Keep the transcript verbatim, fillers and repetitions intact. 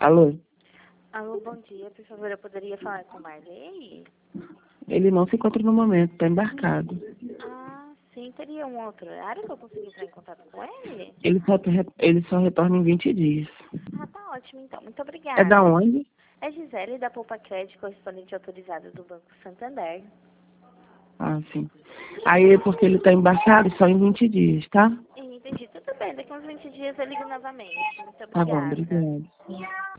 Alô? Alô, bom dia. Por favor, eu poderia falar com o Marley? Ele não se encontra no momento, está embarcado. Ah, sim. Teria um outro horário que eu consiga entrar em contato com ele? Ele só, te- ele só retorna em vinte dias. Ah, tá ótimo, então. Muito É da obrigada. onde? É Gisele, da Poupa Crédito, correspondente autorizado do Banco Santander. Ah, sim. Aí, porque ele está embarcado, só em vinte dias, tá? Entendi. Tudo bem. Daqui uns vinte dias eu ligo novamente. Muito Tá bom, obrigada. obrigado.